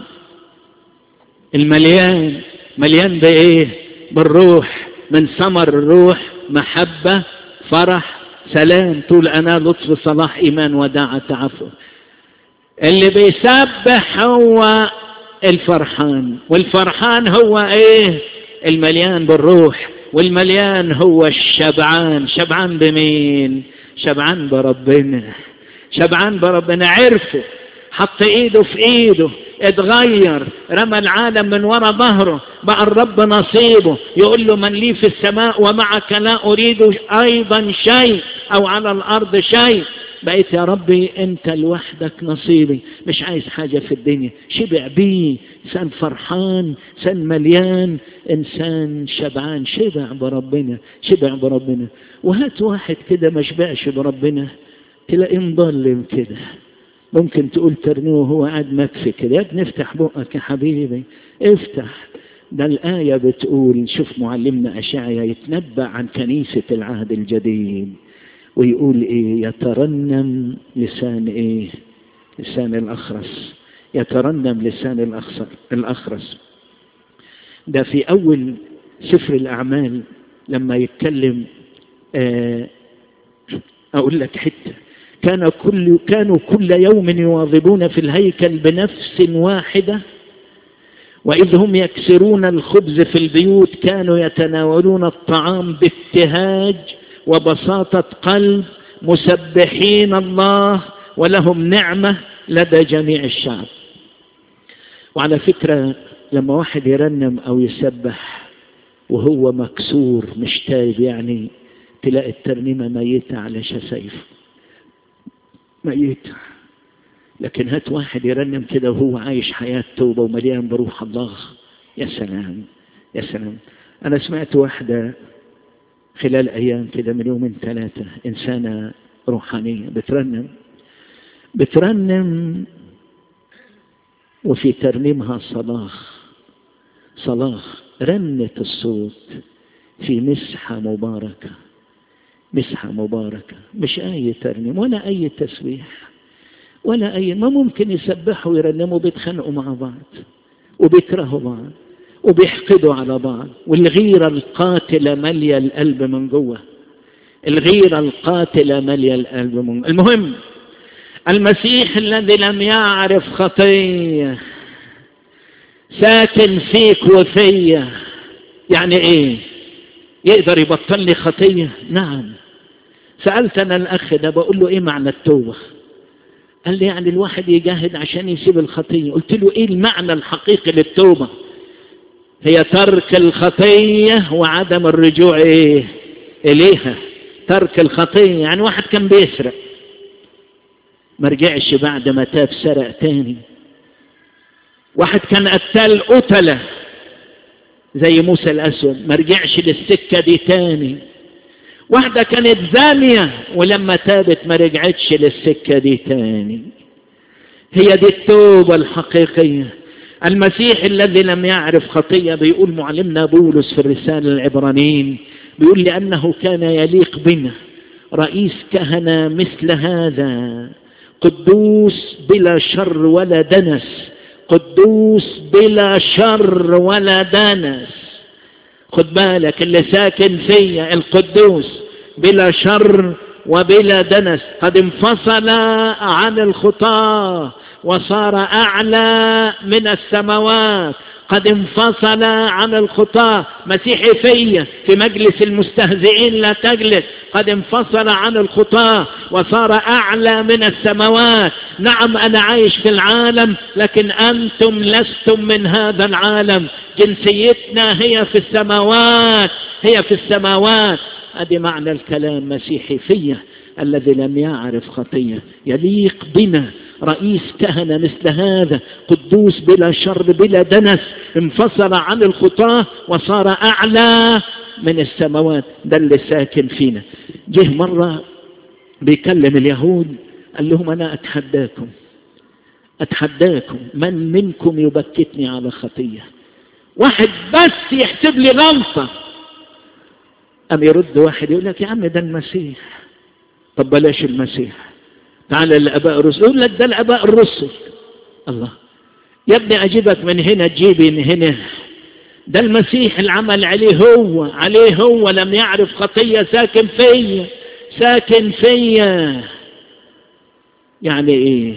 مليان بإيه؟ بالروح، من ثمر الروح محبة فرح سلام طول أنا لطف صلاح إيمان وداعة تعفف. اللي بيسبح هو الفرحان، والفرحان هو إيه؟ المليان بالروح، والمليان هو الشبعان. شبعان بمين؟ شبعان بربنا. عرفه، حط ايده في ايده، اتغير، رمى العالم من وراء ظهره، بقى الرب نصيبه. يقول له من لي في السماء ومعك لا اريد ايضا شيء او على الارض شيء. بقيت يا ربي انت لوحدك نصيبي، مش عايز حاجة في الدنيا. شبع بيه، انسان فرحان، انسان مليان، انسان شبعان. شبع بربنا. وهات واحد كده ما شبعش بربنا تلاقيه مظلم كده. ممكن تقول ترنيه وهو قاعد مكفي كده. يا ابني افتح بقك يا حبيبي، افتح. ده الآية بتقول، شوف معلمنا أشعيا يتنبأ عن كنيسة العهد الجديد ويقول ايه؟ يترنم لسان ايه؟ لسان الأخرس. يترنم لسان الأخرس. ده في أول سفر الأعمال لما يتكلم. أقول لك حتة. كانوا كل يوم يواظبون في الهيكل بنفس واحدة، وإذ هم يكسرون الخبز في البيوت كانوا يتناولون الطعام بابتهاج وبساطة قلب مسبحين الله ولهم نعمة لدى جميع الشعب. وعلى فكرة لما واحد يرنم أو يسبح وهو مكسور مش تايب، يعني تلاقي الترنيمة ميتة على شفايفه، ميتة. لكن هات واحد يرنم كده وهو عايش حياة توبة ومليان بروح الله، يا سلام يا سلام. أنا سمعت واحدة خلال أيام كده من يومين 3، إنسانة روحانية بترنم وفي ترنيمها صلاح رنت الصوت في مسحة مباركة. مش أي ترنيم ولا أي تسبيح ولا أي، ما ممكن يسبحوا ويرنموا بيتخانقوا مع بعض وبيكرهوا بعض وبيحقدوا على بعض، والغيرة القاتلة مالية القلب من جوه. المهم المسيح الذي لم يعرف خطية ساكن فيك وفيا. يعني ايه؟ يقدر يبطل لي خطية؟ نعم. سألت أنا الأخ ده بقول له إيه معنى التوبة؟ قال لي يعني الواحد يجاهد عشان يسيب الخطية. قلت له إيه المعنى الحقيقي للتوبة؟ هي ترك الخطية وعدم الرجوع إيه إليها. ترك الخطية يعني واحد كان بيسرق ما رجعش بعد ما تاب سرق تاني. واحد كان قتلة زي موسى الأسود ما رجعش للسكة دي تاني. واحدة كانت زانية ولما تابت ما رجعتش للسكة دي تاني. هي دي التوبة الحقيقية. المسيح الذي لم يعرف خطية، بيقول معلمنا بولس في الرسالة العبرانيين، بيقول لأنه كان يليق بنا رئيس كهنة مثل هذا، قدوس بلا شر ولا دنس. قدوس بلا شر ولا دنس. خد بالك اللي ساكن فيا القدوس بلا شر وبلا دنس، قد انفصل عن الخطاة وصار أعلى من السماوات. قد انفصل عن الخطاة. مسيحي فيا في مجلس المستهزئين لا تجلس. قد انفصل عن الخطاة وصار أعلى من السماوات. نعم أنا عايش في العالم لكن أنتم لستم من هذا العالم. جنسيتنا هي في السماوات. هذا معنى الكلام. مسيحي فيا الذي لم يعرف خطية، يليق بنا رئيس كهنة مثل هذا قدوس بلا شر بلا دنس، انفصل عن الخطاة وصار أعلى من السماوات. ده اللي ساكن فينا. جه مرة بيكلم اليهود قال لهم أنا أتحداكم من منكم يبكتني على خطية، واحد بس يحسب لي غلطة. أم يرد واحد يقول لك يا عم ده المسيح. طب بلاش المسيح، تعال الآباء الرسل. يقول لك ده الآباء الرسل. الله يا ابني أجيبك من هنا تجيبي من هنا. ده المسيح العمل عليه هو لم يعرف خطية، ساكن فيا. يعني ايه؟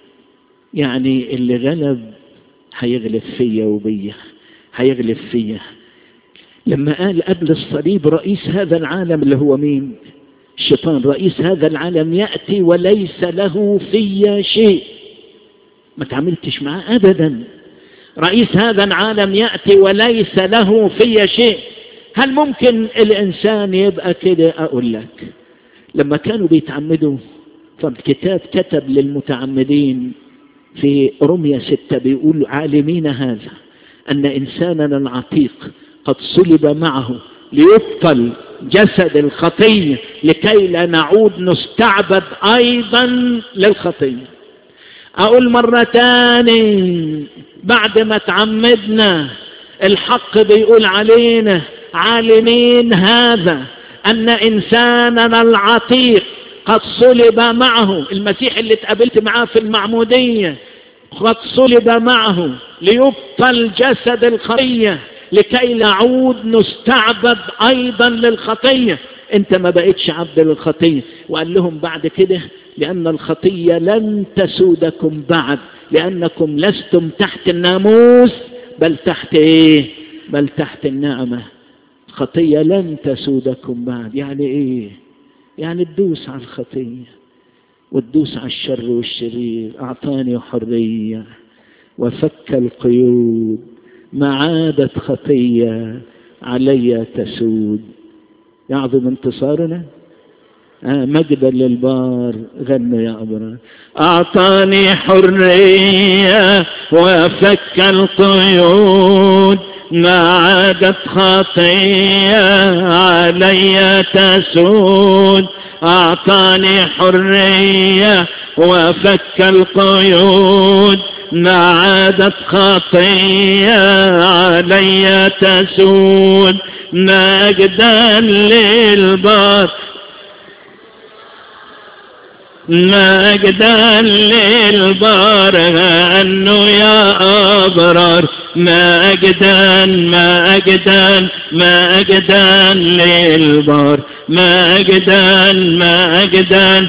يعني اللي غلب هيغلب فيا وبيا، هيغلب فيا. لما قال قبل الصليب رئيس هذا العالم اللي هو مين؟ الشيطان. رئيس هذا العالم يأتي وليس له فيا شيء، ما تعاملتش معاه أبدا. رئيس هذا العالم يأتي وليس له فيا شيء. هل ممكن الإنسان يبقى كده؟ أقول لك لما كانوا بيتعمدوا فالكتاب كتب للمتعمدين في رمية 6 بيقول عالمين هذا أن إنساننا العتيق قد صلب معه ليبطل جسد الخطية لكي لا نعود نستعبد أيضا للخطية. أقول مرة تاني، بعد ما تعمدنا الحق بيقول علينا عالمين هذا أن إنساننا العتيق قد صلب معه. المسيح اللي اتقابلت معاه في المعمودية قد صلب معه ليبطل جسد الخطية لكي نعود نستعبد أيضا للخطية. انت ما بقيتش عبد للخطية. وقال لهم بعد كده لأن الخطية لن تسودكم بعد، لأنكم لستم تحت الناموس بل تحت ايه؟ بل تحت النعمة. خطية لن تسودكم بعد. يعني ايه؟ يعني تدوس على الخطية وتدوس على الشر والشرير. أعطاني حرية وفك القيود، ما عادت خطية علي تسود. يعظم انتصارنا. مجدا للبار. غنوا يا أبرار. أعطاني حرية وفك القيود، ما عادت خطية علي تسود. أعطاني حرية وفك القيود، ما عادت خطية علي تسود. مجدا للبار، مجدا للبار. غنوا يا أبرار. مجدا مجدا مجدا للبار. مجدا مجدا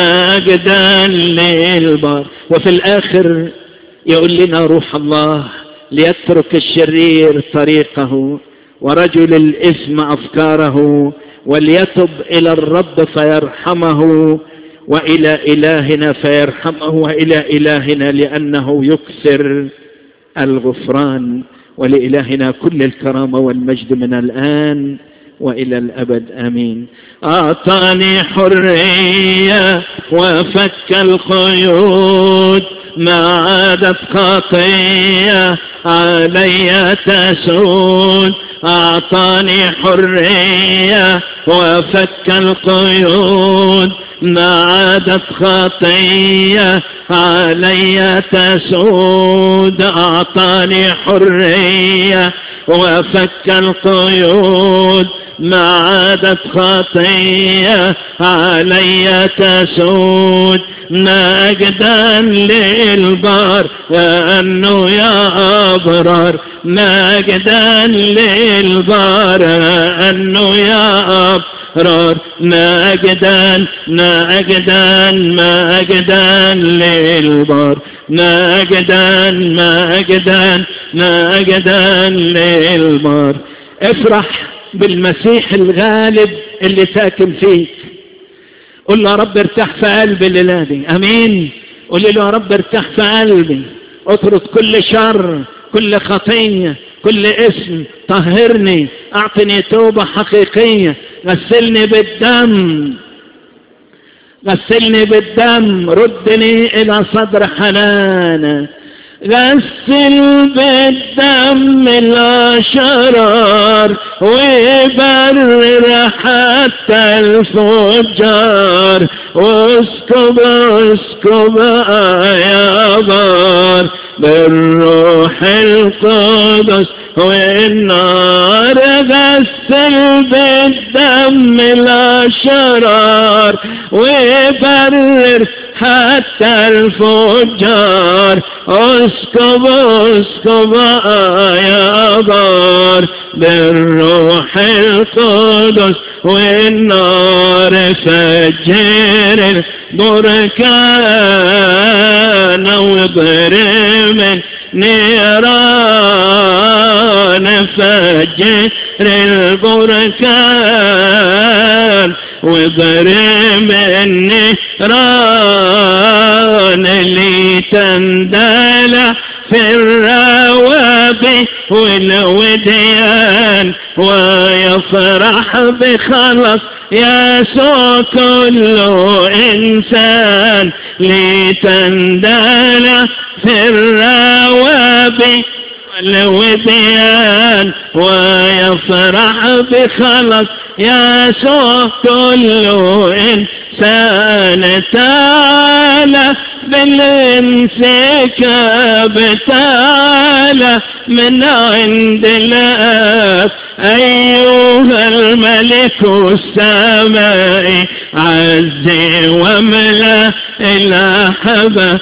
مجدا للبار. وفي الآخر يقول لنا روح الله ليترك الشرير طريقه ورجل الإثم أفكاره، وليتب إلى الرب فيرحمه، وإلى إلهنا فيرحمه، وإلى إلهنا لأنه يكثر الغفران. ولإلهنا كل الكرامة والمجد من الآن وإلى الأبد آمين. أعطاني حرية وفك القيود، ما عادت خطية علي تسود. أعطاني حرية وفك القيود، ما عادت خطية علي تسود. أعطاني حرية وفك القيود، ما عادت خطية علي تسود. مجدا للبار. أنه يا أبرار. مجدا للبار. أنه يا أبرار. مجدا مجدا مجدا للبار. مجدا مجدا مجدا للبار. افرح بالمسيح الغالب اللي ساكن فيك. قل له يا رب ارتاح في قلبي الليلة دي. امين. قل له يا رب ارتاح في قلبي. اطرد كل شر، كل خطية، كل اسم. طهرني، اعطني توبة حقيقية، غسلني بالدم. غسلني بالدم ردني إلى صدر حنانك. غسل بالدم الأشرار وبرر حتى الفجار. واسكب اسكب يا بار بالروح القدس والنار. غسل بالدم الأشرار وبرر حتى الفجار. اسكب اسكب يا بار بالروح القدس والنار. فجر البركان واضرم النيران. فجر البركان واضرم النيران. لتندلع في الروابي والوديان ويفرح بخلص يسوع كل إنسان. لتندلع في الروابي والوديان ويفرح بخلص يسوع كل إنسان. تعالى بالانسكاب تعالى من عند الآب أيها الملك السماء. عزي وملا الأحبة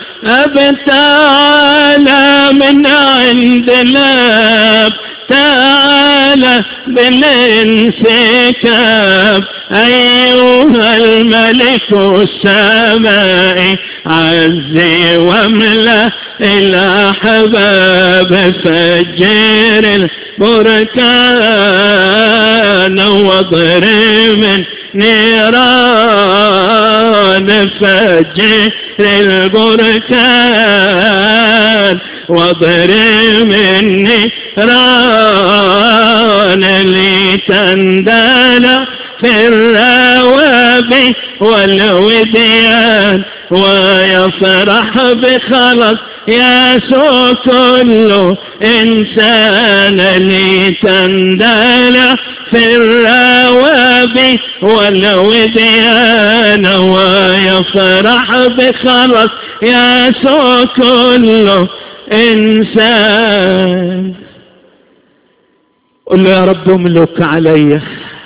تعالى من عند الآب. تعالى بالانسكاب أيها الملك السماء. عزي واملأ الأحباب. فجر البركان واضرم النيران. فجر البركان واضرم النيران. لتندلع في الروابي والوديان ويفرح بخلص يسوع كل إنسان. لتندلع في الروابي والوديان ويفرح بخلص يسوع كل إنسان. قل له يا رب املك علي،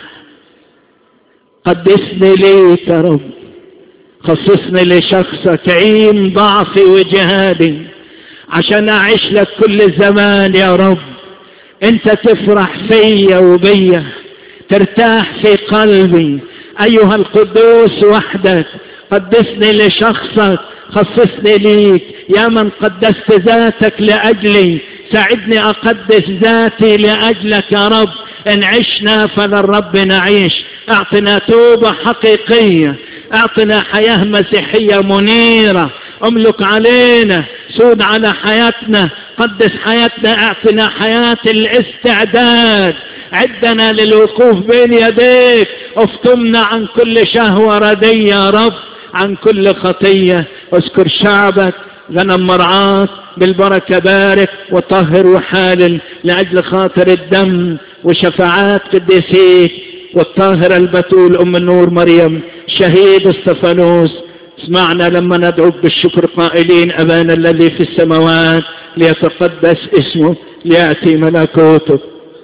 قدسني ليك يا رب، خصصني لشخصك، عين ضعفي وجهادي عشان أعيش لك كل زمان يا رب. أنت تفرح فيا وبيا، ترتاح في قلبي أيها القدوس وحدك. قدسني لشخصك، خصصني ليك يا من قدست ذاتك لأجلي. ساعدني أقدس ذاتي لأجلك يا رب. إن عشنا فللرب نعيش. أعطنا توبة حقيقية، أعطنا حياة مسيحية منيرة. املك علينا، سود على حياتنا، قدس حياتنا. اعطنا حياة الاستعداد، عدنا للوقوف بين يديك. افتمنا عن كل شهوة ردية يا رب، عن كل خطية. اذكر شعبك غنم مرعاك بالبركة، بارك وطهر وحالل لأجل خاطر الدم وشفاعات قديسيك والطاهرة البتول أم النور مريم شهيد استفانوس. اسمعنا لما ندعوك بالشكر قائلين: أبانا الذي في السماوات ليتقدس اسمه، ليأتي ملكوتك،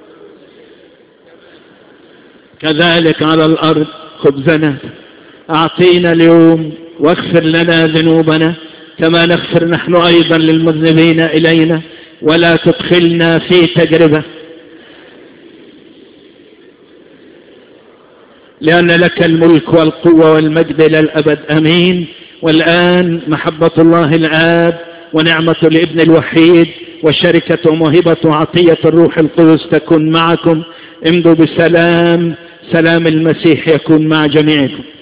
كذلك على الأرض. خبزنا أعطينا اليوم، واغفر لنا ذنوبنا كما نغفر نحن أيضا للمذنبين إلينا، ولا تدخلنا في تجربة، لأن لك الملك والقوة والمجد إلى الأبد. آمين. والآن محبة الله الآب ونعمة الابن الوحيد وشركة وموهبة وعطية الروح القدس تكون معكم. امضوا بسلام. سلام المسيح يكون مع جميعكم.